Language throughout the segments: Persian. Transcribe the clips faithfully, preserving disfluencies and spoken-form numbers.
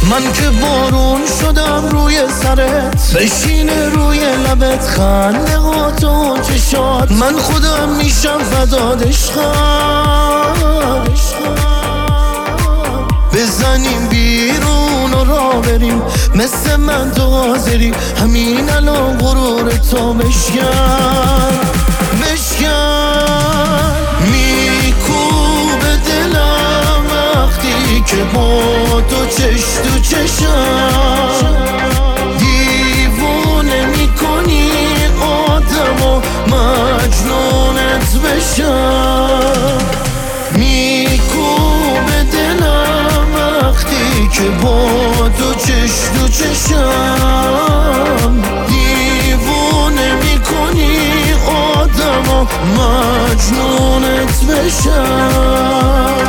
من که بارون شدم روی سرت، بشینه روی لبت خنده هاتون چشات، من خودم میشم فدات عشقم. بزنیم بیرون و را بریم، مثل من تو حاضری همین الان غرور تو بشکن بشکن. میکوبه دلم وقتی که با تو چش تو چشم، دیوونه میکنی آدمو مجنونت بشم. میکوبه دلم وقتی که با تو چش تو چشم، دیوونه میکنی آدمو مجنونت بشم.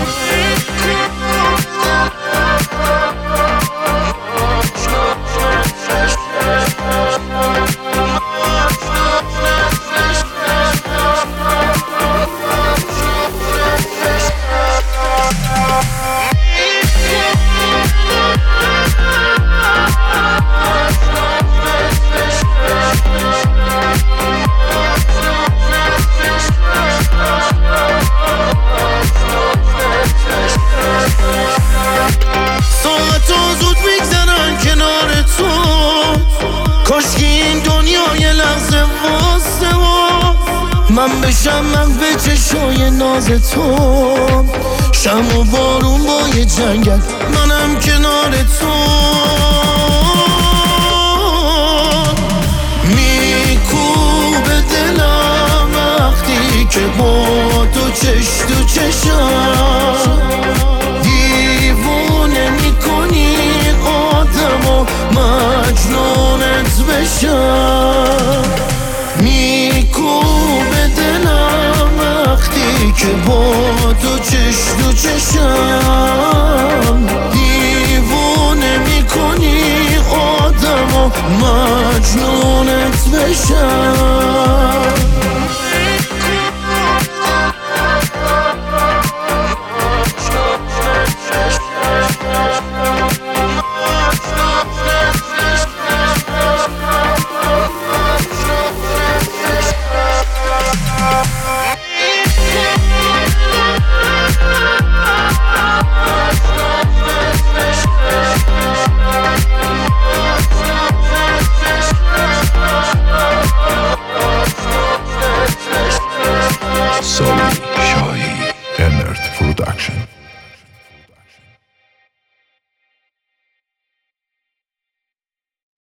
کاشکی این دنیا یه لحظه واسه ما من بشم محو چشای ناز تو، شم و بارون با یه جنگل منم کنار تو. میکوبه دلم وقتی که با تو چش تو چشم، دیوونه میکنی آدمو مجنونت بشم. میکوبه دلم وقتی که با تو چش تو چشم، دیوونه میکنی آدمو مجنونت بشم.